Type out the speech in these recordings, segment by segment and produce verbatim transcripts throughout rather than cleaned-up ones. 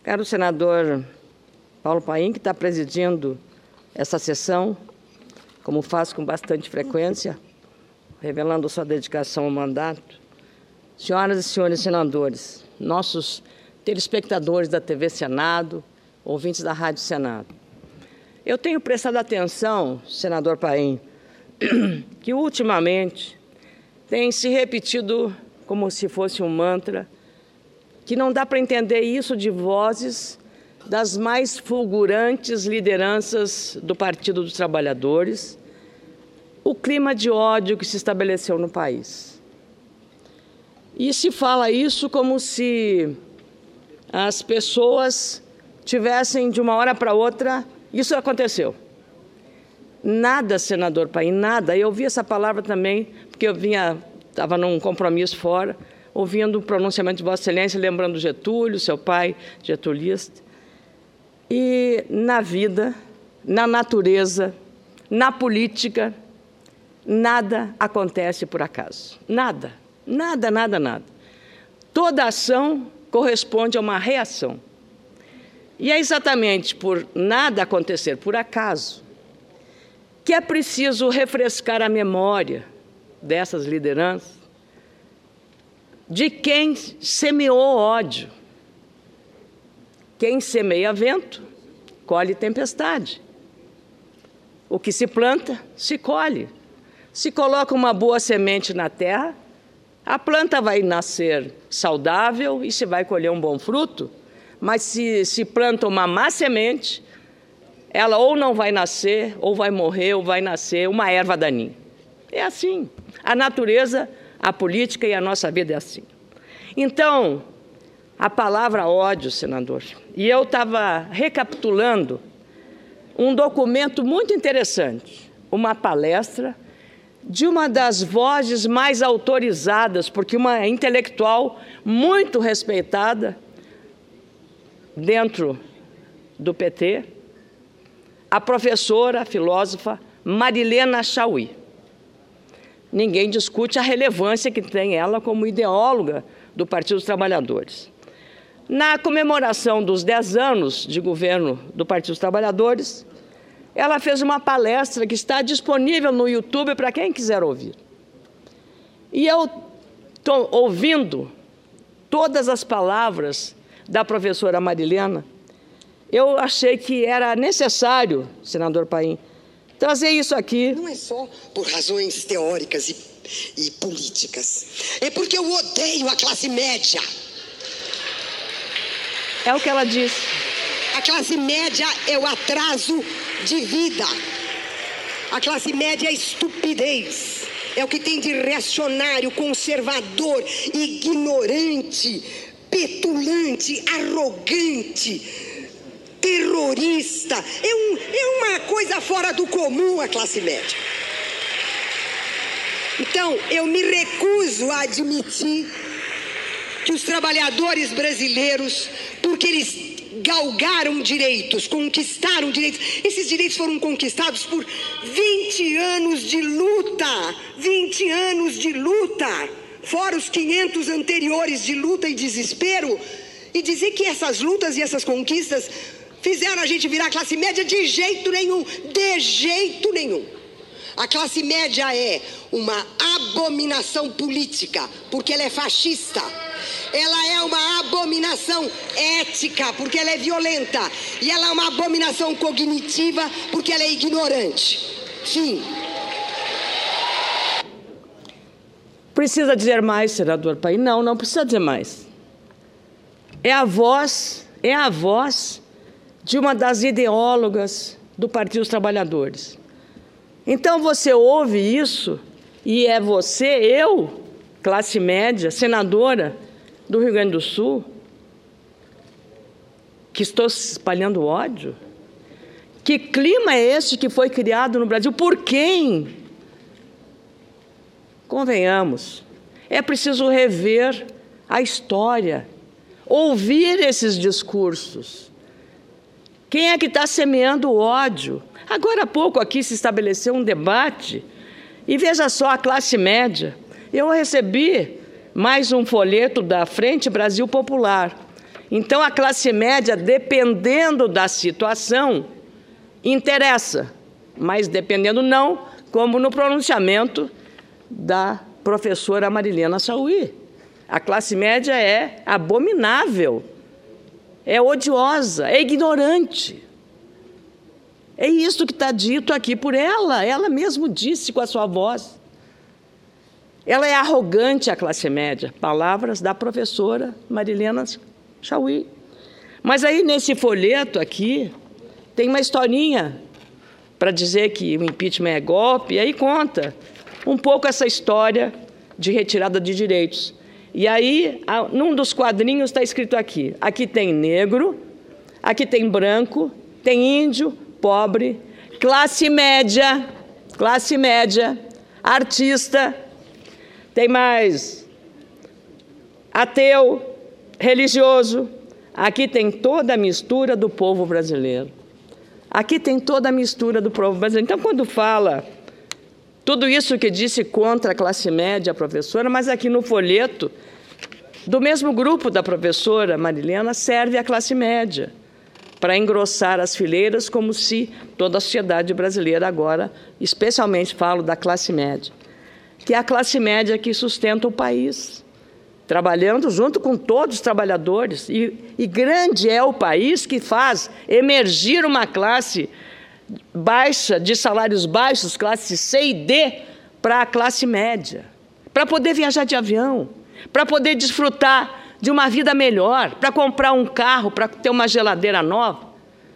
Caro senador Paulo Paim, que está presidindo essa sessão, como faz com bastante frequência, revelando sua dedicação ao mandato, senhoras e senhores senadores, nossos telespectadores da T V Senado, ouvintes da Rádio Senado. Eu tenho prestado atenção, senador Paim, que ultimamente tem se repetido como se fosse um mantra, que não dá para entender isso de vozes das mais fulgurantes lideranças do Partido dos Trabalhadores, o clima de ódio que se estabeleceu no país. E se fala isso como se as pessoas tivessem, de uma hora para outra, isso aconteceu. Nada, senador Paim, nada. Eu ouvi essa palavra também, porque eu vinha, estava num compromisso fora, ouvindo o pronunciamento de Vossa Excelência, lembrando Getúlio, seu pai, getulista. E na vida, na natureza, na política, nada acontece por acaso. Nada, nada, nada, nada. Toda ação corresponde a uma reação. E é exatamente por nada acontecer por acaso que é preciso refrescar a memória dessas lideranças de quem semeou ódio. Quem semeia vento, colhe tempestade. O que se planta, se colhe. Se coloca uma boa semente na terra, a planta vai nascer saudável e se vai colher um bom fruto. Mas se se planta uma má semente, ela ou não vai nascer, ou vai morrer, ou vai nascer uma erva daninha. É assim. A natureza, a política e a nossa vida é assim. Então, a palavra ódio, senador, e eu estava recapitulando um documento muito interessante, uma palestra de uma das vozes mais autorizadas, porque uma intelectual muito respeitada dentro do P T, a professora, a filósofa Marilena Chaui. Ninguém discute a relevância que tem ela como ideóloga do Partido dos Trabalhadores. Na comemoração dos dez anos de governo do Partido dos Trabalhadores, ela fez uma palestra que está disponível no YouTube para quem quiser ouvir. E eu estou ouvindo todas as palavras da professora Marilena. Eu achei que era necessário, senador Paim, trazer isso aqui. Não é só por razões teóricas e, e políticas. É porque eu odeio a classe média. É o que ela disse. A classe média é o atraso de vida. A classe média é a estupidez. É o que tem de reacionário, conservador, ignorante, petulante, arrogante, terrorista. É, um, é uma coisa fora do comum a classe média. Então, eu me recuso a admitir que os trabalhadores brasileiros, porque eles galgaram direitos, conquistaram direitos, esses direitos foram conquistados por vinte anos de luta, vinte anos de luta, fora os quinhentos anteriores de luta e desespero, e dizer que essas lutas e essas conquistas fizeram a gente virar classe média de jeito nenhum, de jeito nenhum. A classe média é uma abominação política, porque ela é fascista. Ela é uma abominação ética, porque ela é violenta. E ela é uma abominação cognitiva, porque ela é ignorante. Fim. Precisa dizer mais, senador Paim? Não, não precisa dizer mais. É a voz, é a voz de uma das ideólogas do Partido dos Trabalhadores. Então você ouve isso e é você, eu, classe média, senadora do Rio Grande do Sul, que estou espalhando ódio? Que clima é esse que foi criado no Brasil? Por quem? Convenhamos, é preciso rever a história, ouvir esses discursos. Quem é que está semeando o ódio? Agora há pouco aqui se estabeleceu um debate, e veja só a classe média. Eu recebi mais um folheto da Frente Brasil Popular, Então, a classe média, dependendo da situação, interessa, mas dependendo não, como no pronunciamento da professora Marilena Chauí. A classe média é abominável, é odiosa, é ignorante. É isso que está dito aqui por ela, ela mesmo disse com a sua voz. Ela é arrogante, a classe média, palavras da professora Marilena Chauí. Mas aí, nesse folheto aqui, tem uma historinha para dizer que o impeachment é golpe, e aí conta um pouco essa história de retirada de direitos. E aí, num dos quadrinhos está escrito aqui, aqui tem negro, aqui tem branco, tem índio, pobre, classe média, classe média, artista, tem mais ateu, religioso. Aqui tem toda a mistura do povo brasileiro. Aqui tem toda a mistura do povo brasileiro. Então, quando fala tudo isso que disse contra a classe média, a professora, mas aqui no folheto, do mesmo grupo da professora Marilena, serve a classe média, para engrossar as fileiras, como se toda a sociedade brasileira agora, especialmente falo da classe média, que é a classe média que sustenta o país, trabalhando junto com todos os trabalhadores. E, e grande é o país que faz emergir uma classe baixa, de salários baixos, classe C e D, para a classe média, para poder viajar de avião, para poder desfrutar de uma vida melhor, para comprar um carro, para ter uma geladeira nova.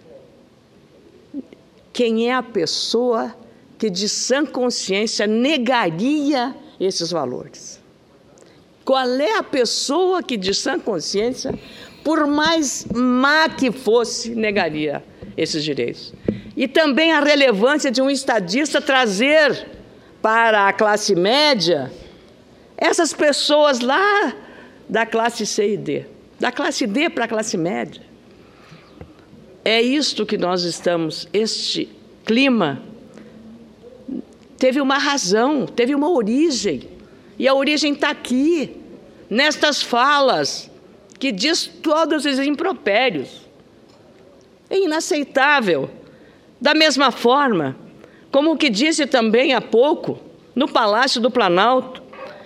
Quem é a pessoa que, de sã consciência, negaria esses valores? Qual é a pessoa que, de sã consciência, por mais má que fosse, negaria esses direitos? E também a relevância de um estadista trazer para a classe média essas pessoas lá da classe C e D, da classe D para a classe média. É isto que nós estamos, este clima teve uma razão, teve uma origem, e a origem está aqui, nestas falas, que diz todos esses impropérios. É inaceitável. Da mesma forma, como o que disse também há pouco, no Palácio do Planalto,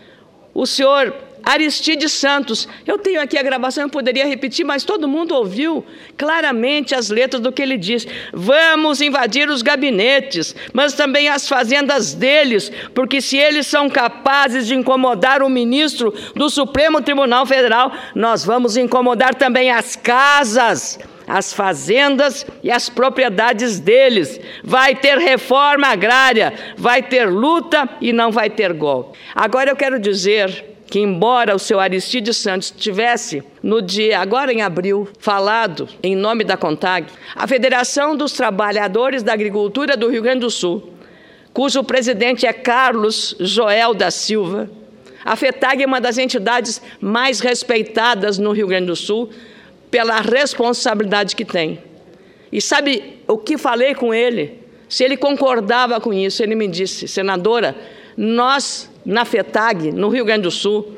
o senhor Aristides Santos. Eu tenho aqui a gravação, eu poderia repetir, mas todo mundo ouviu claramente as letras do que ele diz. Vamos invadir os gabinetes, mas também as fazendas deles, porque se eles são capazes de incomodar o ministro do Supremo Tribunal Federal, nós vamos incomodar também as casas, as fazendas e as propriedades deles. Vai ter reforma agrária, vai ter luta e não vai ter golpe. Agora eu quero dizer que, embora o senhor Aristides Santos tivesse, no dia, agora em abril, falado em nome da CONTAG, a Federação dos Trabalhadores da Agricultura do Rio Grande do Sul, cujo presidente é Carlos Joel da Silva, a FETAG é uma das entidades mais respeitadas no Rio Grande do Sul pela responsabilidade que tem. E sabe o que falei com ele? Se ele concordava com isso, ele me disse: senadora, nós, na FETAG, no Rio Grande do Sul,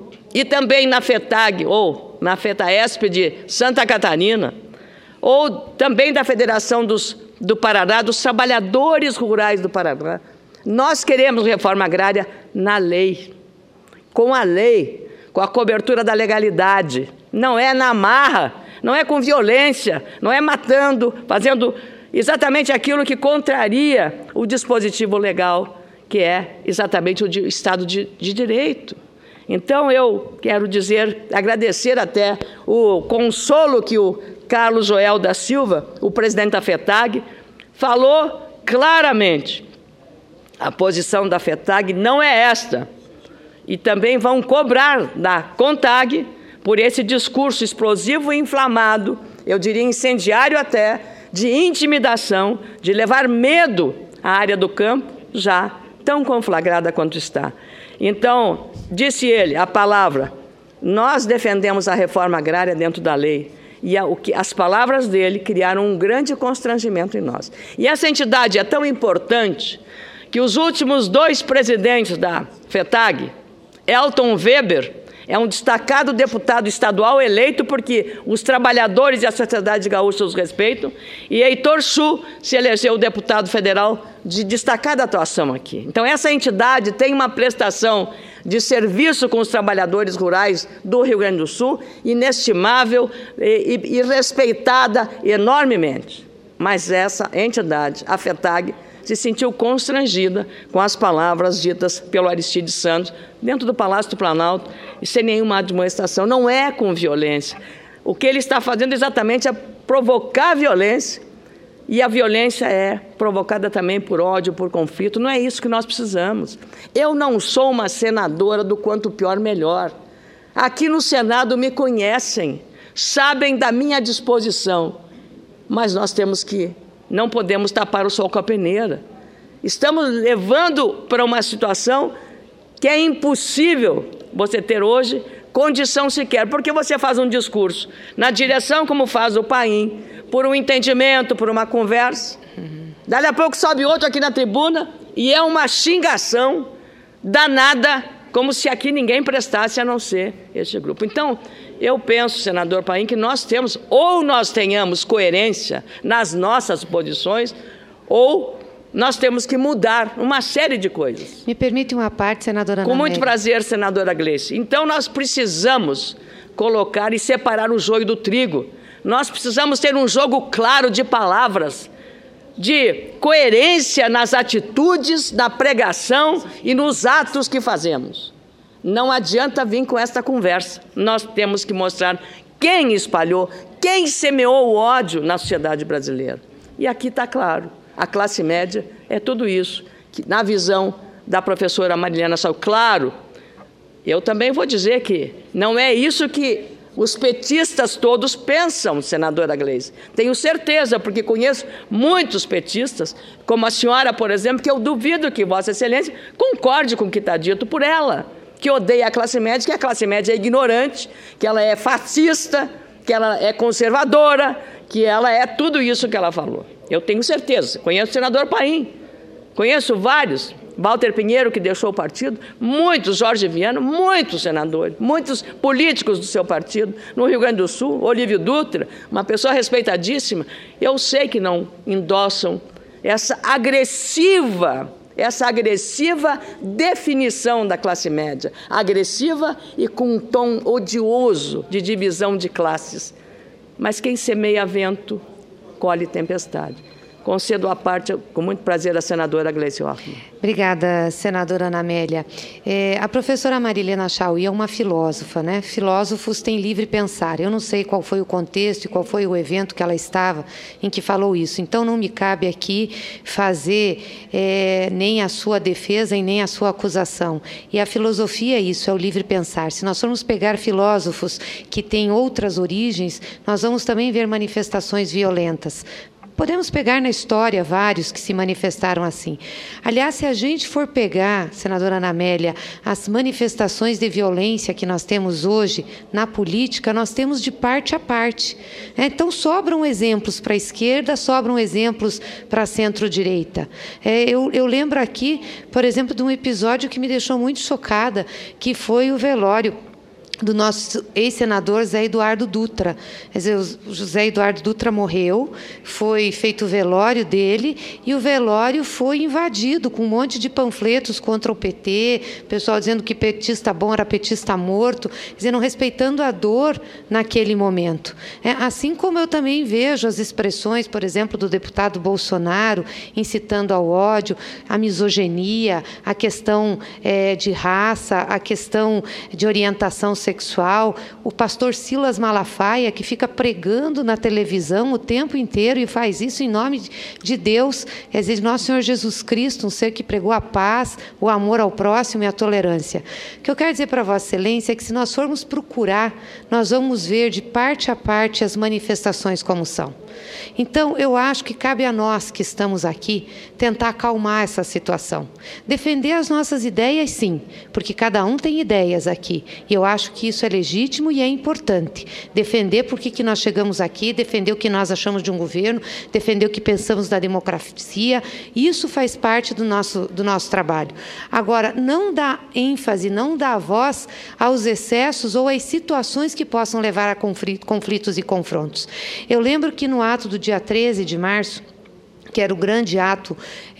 e também na FETAG, ou na FETAESP de Santa Catarina, ou também da Federação dos, do Paraná, dos Trabalhadores Rurais do Paraná, nós queremos reforma agrária na lei, com a lei, com a cobertura da legalidade. Não é na marra, não é com violência, não é matando, fazendo exatamente aquilo que contraria o dispositivo legal, que é exatamente o de, Estado de, de Direito. Então, eu quero dizer, agradecer até o consolo que o Carlos Joel da Silva, o presidente da FETAG, falou claramente. A posição da FETAG não é esta. E também vão cobrar da CONTAG por esse discurso explosivo e inflamado, eu diria incendiário até, de intimidação, de levar medo à área do campo, já tão conflagrada quanto está. Então, disse ele, a palavra, nós defendemos a reforma agrária dentro da lei, e a, o que, as palavras dele criaram um grande constrangimento em nós. E essa entidade é tão importante que os últimos dois presidentes da FETAG, Elton Weber, É um destacado deputado estadual eleito porque os trabalhadores e a sociedade gaúcha os respeitam. E Heitor Chu se elegeu deputado federal de destacada atuação aqui. Então, essa entidade tem uma prestação de serviço com os trabalhadores rurais do Rio Grande do Sul inestimável e, e, e respeitada enormemente. Mas essa entidade, a FETAG, se sentiu constrangida com as palavras ditas pelo Aristides Santos dentro do Palácio do Planalto e sem nenhuma admoestação. Não é com violência. O que ele está fazendo exatamente é provocar violência, e a violência é provocada também por ódio, por conflito. Não é isso que nós precisamos. Eu não sou uma senadora do quanto pior, melhor. Aqui no Senado me conhecem, sabem da minha disposição, mas nós temos que, não podemos tapar o sol com a peneira. Estamos levando para uma situação que é impossível você ter hoje condição sequer, porque você faz um discurso na direção como faz o Paim, por um entendimento, por uma conversa. Uhum. Dali a pouco sobe outro aqui na tribuna e é uma xingação danada, como se aqui ninguém prestasse a não ser este grupo. Então, eu penso, senador Paim, que nós temos, ou nós tenhamos coerência nas nossas posições, ou nós temos que mudar uma série de coisas. Me permite uma parte, senadora Ana Com muito Amélia. prazer, senadora Gleice. Então, nós precisamos colocar e separar o joio do trigo. Nós precisamos ter um jogo claro de palavras, de coerência nas atitudes, na pregação e nos atos que fazemos. Não adianta vir com esta conversa. Nós temos que mostrar quem espalhou, quem semeou o ódio na sociedade brasileira. E aqui está claro, a classe média é tudo isso, que, na visão da professora Marilena Salles. Claro, eu também vou dizer que não é isso que os petistas todos pensam, senadora Gleice. Tenho certeza, porque conheço muitos petistas, como a senhora, por exemplo, que eu duvido que Vossa Excelência concorde com o que está dito por ela, que odeia a classe média, que a classe média é ignorante, que ela é fascista, que ela é conservadora, que ela é tudo isso que ela falou. Eu tenho certeza. Conheço o senador Paim, conheço vários, Walter Pinheiro, que deixou o partido, muitos, Jorge Viana, muitos senadores, muitos políticos do seu partido, no Rio Grande do Sul, Olívio Dutra, uma pessoa respeitadíssima. Eu sei que não endossam essa agressiva, essa agressiva definição da classe média, agressiva e com um tom odioso de divisão de classes. Mas quem semeia vento, colhe tempestade. Concedo a parte, com muito prazer, a senadora Gleice Hoffmann. Obrigada, senadora Ana Amélia. É, a professora Marilena Chauí é uma filósofa, né? Filósofos têm livre pensar. Eu não sei qual foi o contexto e qual foi o evento que ela estava em que falou isso. Então, não me cabe aqui fazer é, nem a sua defesa e nem a sua acusação. E a filosofia é isso, é o livre pensar. Se nós formos pegar filósofos que têm outras origens, nós vamos também ver manifestações violentas. Podemos pegar na história vários que se manifestaram assim. Aliás, se a gente for pegar, senadora Ana Amélia, as manifestações de violência que nós temos hoje na política, nós temos de parte a parte. Então, sobram exemplos para a esquerda, sobram exemplos para a centro-direita. É, eu, eu lembro aqui, por exemplo, de um episódio que me deixou muito chocada, que foi o velório do nosso ex-senador Zé Eduardo Dutra. Quer dizer, o José Eduardo Dutra morreu, foi feito o velório dele, e o velório foi invadido com um monte de panfletos contra o P T, pessoal dizendo que petista bom era petista morto, quer dizer, não respeitando a dor naquele momento. É, assim como eu também vejo as expressões, por exemplo, do deputado Bolsonaro, incitando ao ódio, a misoginia, a questão é, de raça, a questão de orientação sexual, sexual, o pastor Silas Malafaia, que fica pregando na televisão o tempo inteiro e faz isso em nome de Deus, quer dizer, de nosso Senhor Jesus Cristo, um ser que pregou a paz, o amor ao próximo e a tolerância. O que eu quero dizer para Vossa Excelência é que, se nós formos procurar, nós vamos ver de parte a parte as manifestações como são. Então, eu acho que cabe a nós que estamos aqui tentar acalmar essa situação. Defender as nossas ideias, sim, porque cada um tem ideias aqui. E eu acho acho que isso é legítimo e é importante. Defender por que que nós chegamos aqui, defender o que nós achamos de um governo, defender o que pensamos da democracia, isso faz parte do nosso, do nosso trabalho. Agora, não dá ênfase, não dá voz aos excessos ou às situações que possam levar a conflitos e confrontos. Eu lembro que no ato do dia treze de março, que era o grande ato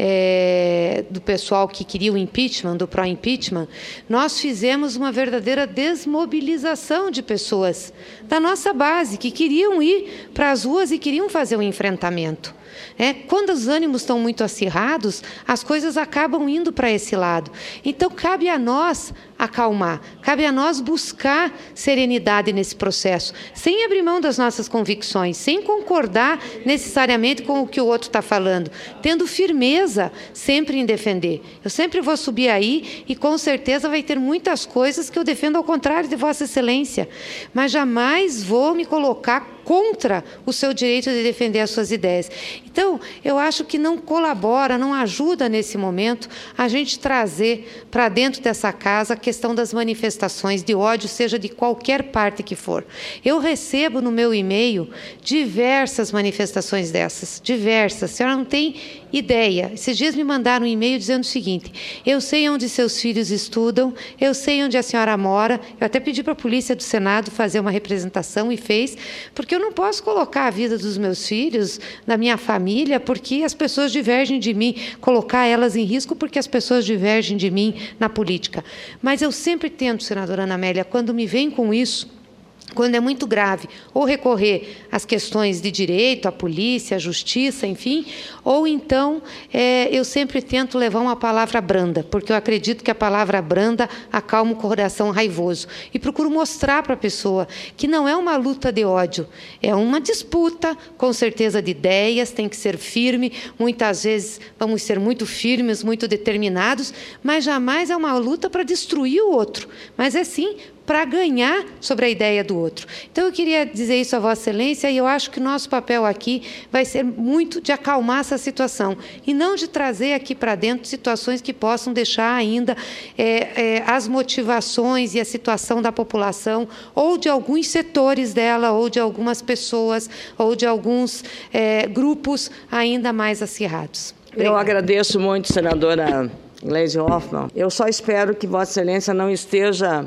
é, do pessoal que queria o impeachment, do pró-impeachment, nós fizemos uma verdadeira desmobilização de pessoas da nossa base, que queriam ir para as ruas e queriam fazer um enfrentamento. É, quando os ânimos estão muito acirrados, as coisas acabam indo para esse lado. Então, cabe a nós acalmar, cabe a nós buscar serenidade nesse processo, sem abrir mão das nossas convicções, sem concordar necessariamente com o que o outro está falando, tendo firmeza sempre em defender. Eu sempre vou subir aí e, com certeza, vai ter muitas coisas que eu defendo ao contrário de Vossa Excelência, mas jamais vou me colocar contra o seu direito de defender as suas ideias. Então, eu acho que não colabora, não ajuda nesse momento a gente trazer para dentro dessa casa a questão das manifestações de ódio, seja de qualquer parte que for. Eu recebo no meu e-mail diversas manifestações dessas, diversas. A senhora não tem ideia. Esses dias me mandaram um e-mail dizendo o seguinte: eu sei onde seus filhos estudam, eu sei onde a senhora mora. Eu até pedi para a Polícia do Senado fazer uma representação e fez, porque eu não posso colocar a vida dos meus filhos, da minha família, porque as pessoas divergem de mim, colocar elas em risco porque as pessoas divergem de mim na política. Mas eu sempre tento, senadora Ana Amélia, quando me vem com isso, quando é muito grave, ou recorrer às questões de direito, à polícia, à justiça, enfim, ou então é, eu sempre tento levar uma palavra branda, porque eu acredito que a palavra branda acalma o coração raivoso. E procuro mostrar para a pessoa que não é uma luta de ódio, é uma disputa, com certeza, de ideias, tem que ser firme, muitas vezes vamos ser muito firmes, muito determinados, mas jamais é uma luta para destruir o outro, mas é sim para ganhar sobre a ideia do outro. Então, eu queria dizer isso a Vossa Excelência, e eu acho que o nosso papel aqui vai ser muito de acalmar essa situação, e não de trazer aqui para dentro situações que possam deixar ainda é, é, as motivações e a situação da população, ou de alguns setores dela, ou de algumas pessoas, ou de alguns é, grupos ainda mais acirrados. Obrigada. Eu agradeço muito, senadora Gleisi Hoffmann. Eu só espero que Vossa Excelência não esteja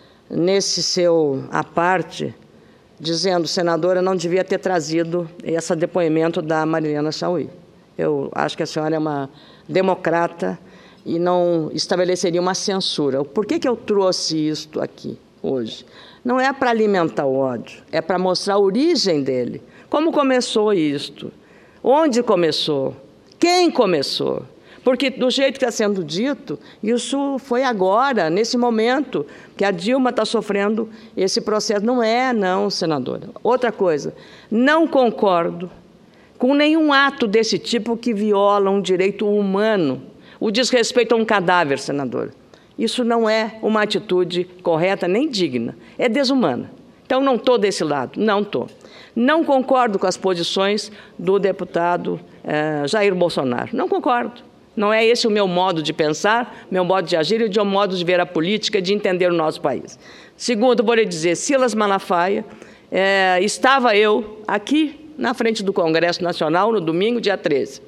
nesse seu à parte, dizendo, senadora, não devia ter trazido esse depoimento da Marilena Chaui. Eu acho que a senhora é uma democrata e não estabeleceria uma censura. Por que que eu trouxe isto aqui hoje? Não é para alimentar o ódio, é para mostrar a origem dele. Como começou isto? Onde começou? Quem começou? Porque, do jeito que está sendo dito, isso foi agora, nesse momento, que a Dilma está sofrendo esse processo. Não é, não, senadora. Outra coisa, não concordo com nenhum ato desse tipo que viola um direito humano, o desrespeito a um cadáver, senadora. Isso não é uma atitude correta nem digna, é desumana. Então, não estou desse lado, não estou. Não concordo com as posições do deputado eh, Jair Bolsonaro, não concordo. Não é esse o meu modo de pensar, meu modo de agir e o meu modo de ver a política, de entender o nosso país. Segundo, vou lhe dizer, Silas Malafaia, é, estava eu aqui na frente do Congresso Nacional no domingo, dia treze.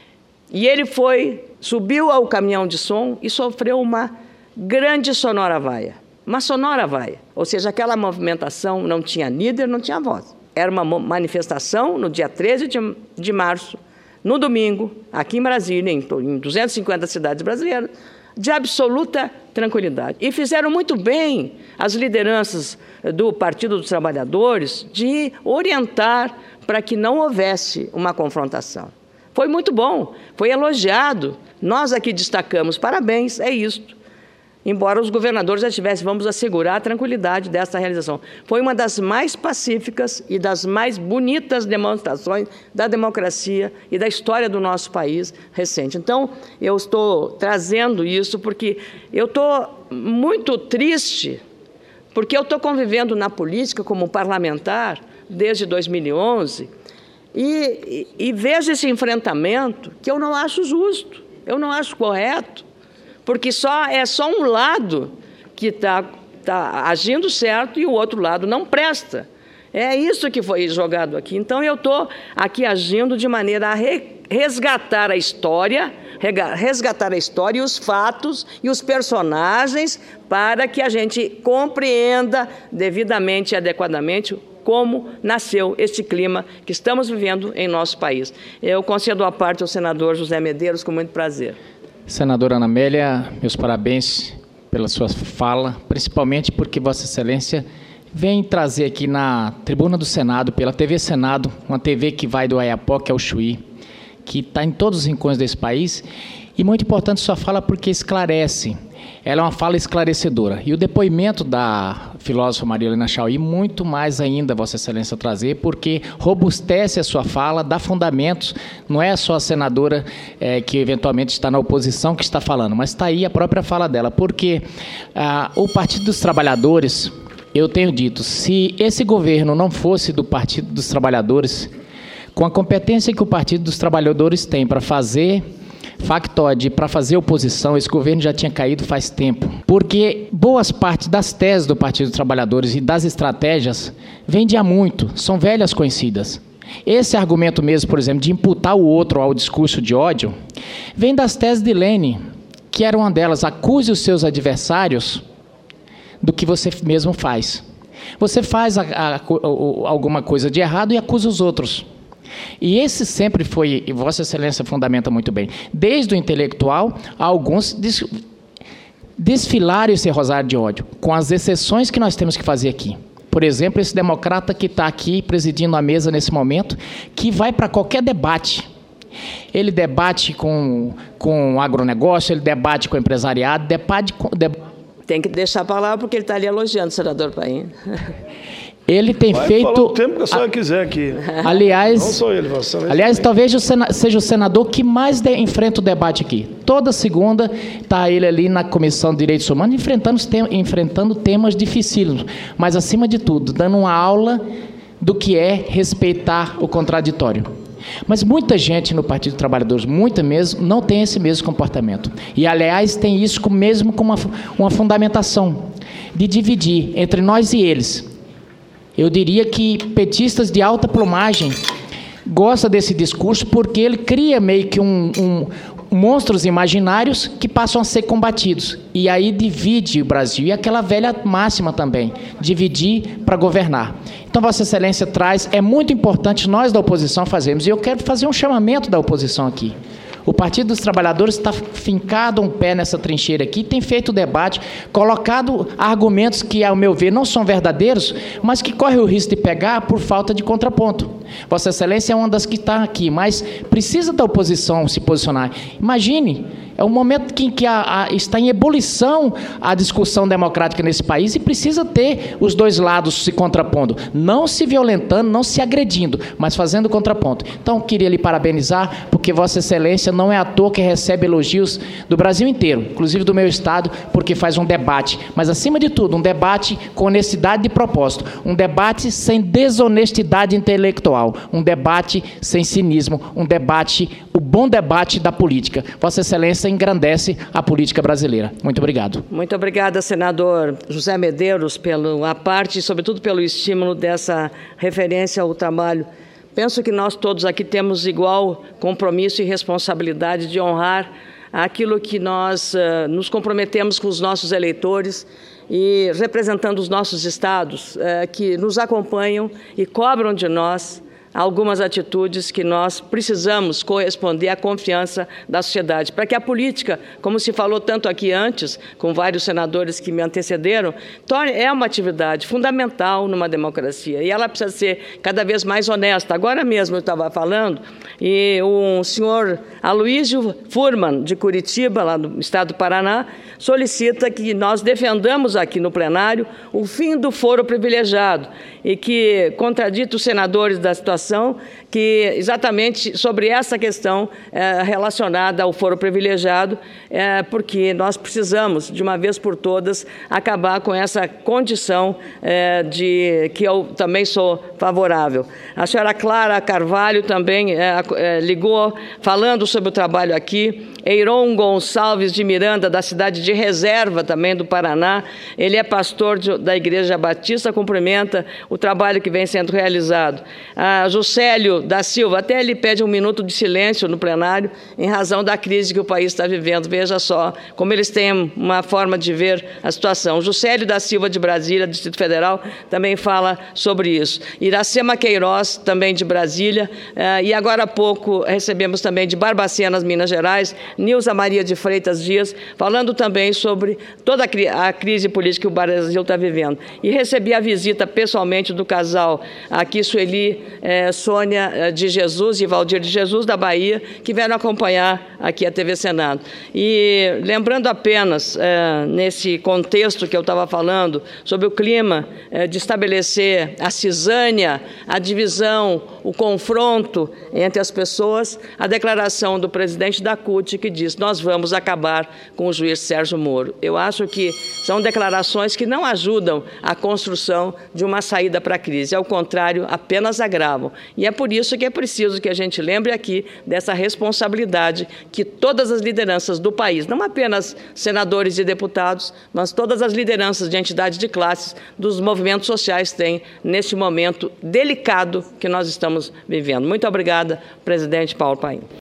E ele foi, subiu ao caminhão de som e sofreu uma grande sonora vaia. Uma sonora vaia, ou seja, aquela movimentação não tinha líder, não tinha voz. Era uma manifestação no dia treze de março, no domingo, aqui em Brasília, em duzentas e cinquenta cidades brasileiras, de absoluta tranquilidade. E fizeram muito bem as lideranças do Partido dos Trabalhadores de orientar para que não houvesse uma confrontação. Foi muito bom, foi elogiado. Nós aqui destacamos, parabéns, é isto. Embora os governadores já tivessem, vamos assegurar a tranquilidade dessa realização. Foi uma das mais pacíficas e das mais bonitas demonstrações da democracia e da história do nosso país recente. Então, eu estou trazendo isso porque eu estou muito triste, porque eu estou convivendo na política como parlamentar desde dois mil e onze e, e, e vejo esse enfrentamento que eu não acho justo, eu não acho correto, porque só, é só um lado que está está agindo certo e o outro lado não presta. É isso que foi jogado aqui. Então, eu estou aqui agindo de maneira a resgatar a história, resgatar a história e os fatos e os personagens para que a gente compreenda devidamente e adequadamente como nasceu este clima que estamos vivendo em nosso país. Eu concedo a parte ao senador José Medeiros com muito prazer. Senadora Ana Amélia, meus parabéns pela sua fala, principalmente porque Vossa Excelência vem trazer aqui na tribuna do Senado, pela T V Senado, uma T V que vai do Oiapoque ao Chuí, que está em todos os rincões desse país, e muito importante sua fala porque esclarece. Ela é uma fala esclarecedora. E o depoimento da filósofa Maria Helena Chauí, muito mais ainda, Vossa Excelência, trazer, porque robustece a sua fala, dá fundamentos, não é só a senadora é, que eventualmente está na oposição que está falando, mas está aí a própria fala dela, porque ah, o Partido dos Trabalhadores, eu tenho dito, se esse governo não fosse do Partido dos Trabalhadores, com a competência que o Partido dos Trabalhadores tem para fazer factoide, para fazer oposição, esse governo já tinha caído faz tempo. Porque boas partes das teses do Partido dos Trabalhadores e das estratégias vêm de há muito, são velhas conhecidas. Esse argumento mesmo, por exemplo, de imputar o outro ao discurso de ódio, vem das teses de Lênin, que era uma delas, acuse os seus adversários do que você mesmo faz. Você faz a, a, a, alguma coisa de errado e acusa os outros. E esse sempre foi, e Vossa Excelência fundamenta muito bem, desde o intelectual, alguns des, desfilaram esse rosário de ódio, com as exceções que nós temos que fazer aqui. Por exemplo, esse democrata que está aqui presidindo a mesa nesse momento, que vai para qualquer debate. Ele debate com, com o agronegócio, ele debate com o empresariado, debate com... Debate... Tem que deixar para lá porque ele está ali elogiando o senador Paim. Ele tem Vai feito... falar o tempo que a senhora quiser aqui. Aliás, não sou ele, Vossa Excelência. Aliás, talvez seja o senador que mais de, enfrenta o debate aqui. Toda segunda está ele ali na Comissão de Direitos Humanos enfrentando, enfrentando temas dificílimos, mas, acima de tudo, dando uma aula do que é respeitar o contraditório. Mas muita gente no Partido dos Trabalhadores, muita mesmo, não tem esse mesmo comportamento. E, aliás, tem isso com, mesmo com uma, uma fundamentação de dividir entre nós e eles. Eu diria que petistas de alta plumagem gostam desse discurso porque ele cria meio que um, um, monstros imaginários que passam a ser combatidos. E aí divide o Brasil. E aquela velha máxima também, dividir para governar. Então, Vossa Excelência traz, é muito importante nós da oposição fazermos. E eu quero fazer um chamamento da oposição aqui. O Partido dos Trabalhadores está fincado um pé nessa trincheira aqui, tem feito debate, colocado argumentos que, ao meu ver, não são verdadeiros, mas que corre o risco de pegar por falta de contraponto. Vossa Excelência é uma das que está aqui, mas precisa da oposição se posicionar. Imagine, é um momento em que a, a, está em ebulição a discussão democrática nesse país e precisa ter os dois lados se contrapondo, não se violentando, não se agredindo, mas fazendo contraponto. Então, queria lhe parabenizar, porque Vossa Excelência não é à toa que recebe elogios do Brasil inteiro, inclusive do meu estado, porque faz um debate, mas, acima de tudo, um debate com honestidade de propósito, um debate sem desonestidade intelectual, um debate sem cinismo, um debate, o bom debate da política. Vossa Excelência engrandece a política brasileira. Muito obrigado. Muito obrigada, senador José Medeiros, pela parte e, sobretudo, pelo estímulo dessa referência ao trabalho. Penso que nós todos aqui temos igual compromisso e responsabilidade de honrar aquilo que nós uh, nos comprometemos com os nossos eleitores e representando os nossos estados uh, que nos acompanham e cobram de nós algumas atitudes que nós precisamos corresponder à confiança da sociedade, para que a política, como se falou tanto aqui antes, com vários senadores que me antecederam, torne, é uma atividade fundamental numa democracia, e ela precisa ser cada vez mais honesta. Agora mesmo eu estava falando, e o senhor Aloísio Furman, de Curitiba, lá do estado do Paraná, solicita que nós defendamos aqui no plenário o fim do foro privilegiado, e que contradita os senadores da situação votação que exatamente sobre essa questão é, relacionada ao foro privilegiado, é, porque nós precisamos, de uma vez por todas, acabar com essa condição é, de que eu também sou favorável. A senhora Clara Carvalho também é, é, ligou, falando sobre o trabalho aqui. Eiron Gonçalves de Miranda, da cidade de Reserva, também do Paraná. Ele é pastor de, da Igreja Batista, cumprimenta o trabalho que vem sendo realizado. A Juscelio da Silva, até ele pede um minuto de silêncio no plenário, em razão da crise que o país está vivendo. Veja só como eles têm uma forma de ver a situação. Juscelio da Silva, de Brasília, Distrito Federal, também fala sobre isso. Iracema Queiroz, também de Brasília. E agora há pouco recebemos também de Barbacenas, Minas Gerais, Nilza Maria de Freitas Dias, falando também sobre toda a crise política que o Brasil está vivendo. E recebi a visita pessoalmente do casal aqui, Sueli eh, Sônia de Jesus e Valdir de Jesus, da Bahia, que vieram acompanhar aqui a T V Senado. E lembrando apenas, eh, nesse contexto que eu estava falando, sobre o clima eh, de estabelecer a cisânia, a divisão, o confronto entre as pessoas, a declaração do presidente da C U T, que diz: nós vamos acabar com o juiz Sérgio Moro. Eu acho que são declarações que não ajudam a construção de uma saída para a crise. Ao contrário, apenas agravam. E é por isso que é preciso que a gente lembre aqui dessa responsabilidade que todas as lideranças do país, não apenas senadores e deputados, mas todas as lideranças de entidades de classes, dos movimentos sociais têm neste momento delicado que nós estamos vivendo. Muito obrigada, presidente Paulo Paim.